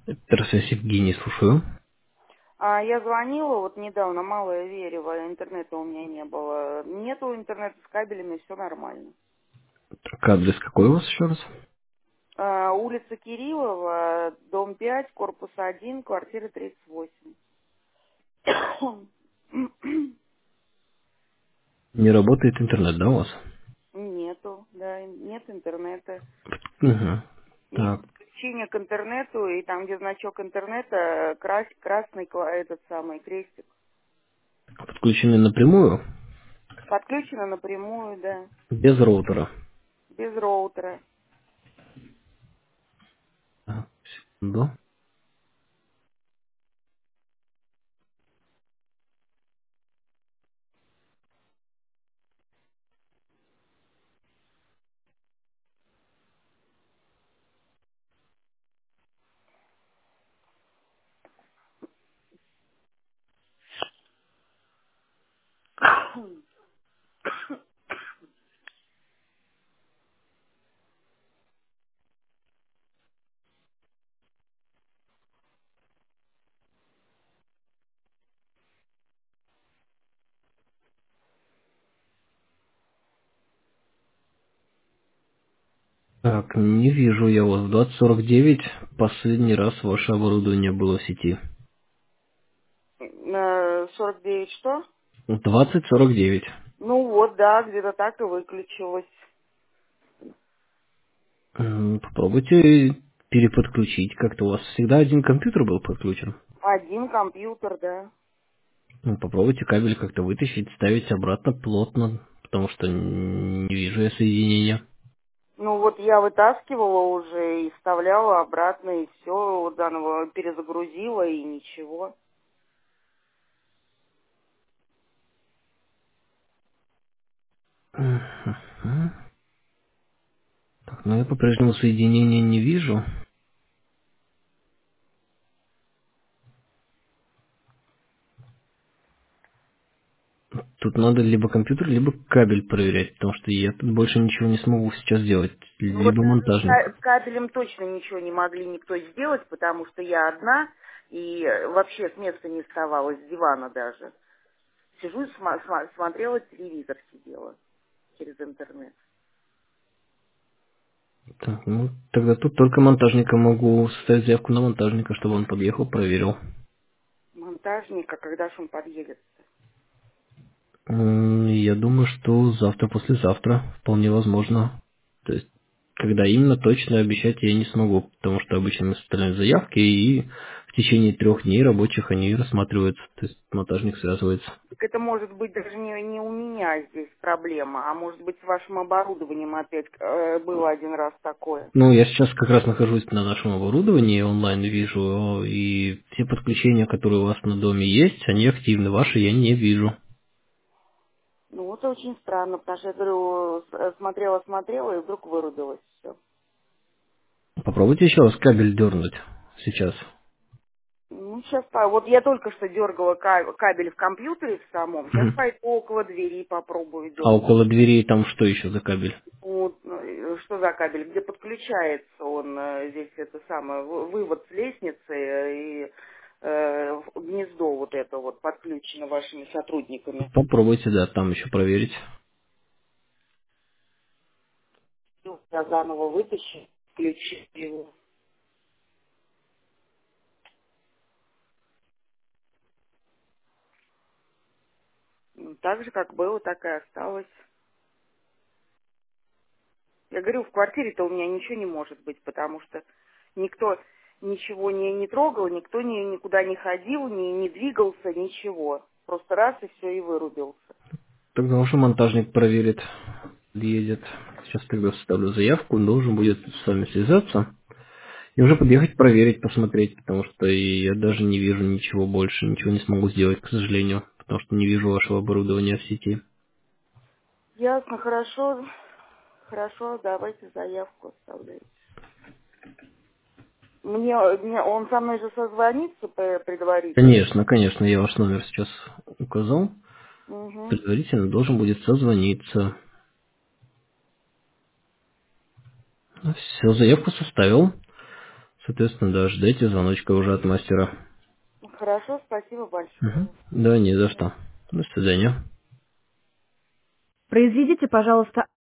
Здравствуйте, Евгений, слушаю. Я звонила вот недавно, Малая Верева, интернета у меня не было. Нету интернета с кабелями, все нормально. Так, адрес какой у вас еще раз? Улица Кириллова, дом 5, корпус 1, квартира 38. Не работает интернет, да, у вас? Нету, да, нет интернета. Угу. Есть Так, подключение к интернету, и там, где значок интернета, красный этот самый крестик. подключены напрямую, Подключено напрямую, да, без роутера. без роутера. Так, секунду. Так, не вижу я вас. 2049. Последний раз ваше оборудование было в сети. 49 что? 2049. Ну вот, да, где-то так и выключилось. Попробуйте переподключить. Как-то у вас всегда один компьютер был подключен. Один компьютер, да. Попробуйте кабель как-то вытащить, ставить обратно плотно, потому что не вижу я соединения. Ну вот я вытаскивала уже и вставляла обратно, и все, заново перезагрузила, и ничего. Мгм. Так, но я по-прежнему соединения не вижу. Тут надо либо компьютер, либо кабель проверять, потому что я тут больше ничего не смогу сейчас сделать. Ну вот Либо монтажник. с кабелем точно ничего не могли никто сделать, потому что я одна, и вообще с места не вставала, с дивана даже. Сижу и смотрела телевизор, сидела через интернет. Так, ну, тогда тут только монтажника могу составить заявку на монтажника, чтобы он подъехал, проверил. Монтажника, когда ж он подъедет? Я думаю, что завтра, послезавтра, вполне возможно. То есть, когда именно точно обещать я не смогу, потому что обычно мы составляем заявки, и в течение 3 дней рабочих они рассматриваются, то есть монтажник связывается. Так это может быть даже не у меня здесь проблема, а может быть с вашим оборудованием опять было один раз такое. Ну, я сейчас как раз нахожусь на нашем оборудовании, онлайн вижу, и все подключения, которые у вас на доме есть, они активны, ваши я не вижу. Ну вот очень странно, потому что я говорю, смотрела, и вдруг вырубилось все. Попробуйте еще раз кабель дернуть сейчас. Ну, сейчас, вот я только что дергала кабель в компьютере в самом, сейчас Мгм. пойду около двери и попробую А дернуть. около двери там что еще за кабель? Вот, что за кабель, где подключается он, здесь это самое, вывод с лестницы и гнездо вот это вот подключено вашими сотрудниками. Попробуйте, да, там еще проверить. Я заново вытащу, включу его. Так же, как было, так и осталось. Я говорю, в квартире-то у меня ничего не может быть, потому что никто ничего не трогал, никто никуда не ходил, не двигался, ничего. Просто раз и все, и вырубился. Тогда уже монтажник проверит, едет. Сейчас тогда составлю заявку, он должен будет с вами связаться. И уже подъехать проверить, посмотреть, потому что я даже не вижу ничего больше, ничего не смогу сделать, к сожалению, потому что не вижу вашего оборудования в сети. Ясно, хорошо, хорошо, давайте заявку оставляйте. Мне он со мной же созвонится предварительно. Конечно, конечно, я ваш номер сейчас указал. Угу. Предварительно должен будет созвониться. Все, заявку составил. Соответственно, да, ждите звоночка уже от мастера. Хорошо, спасибо большое. Да, не за что. До свидания. Произведите, пожалуйста,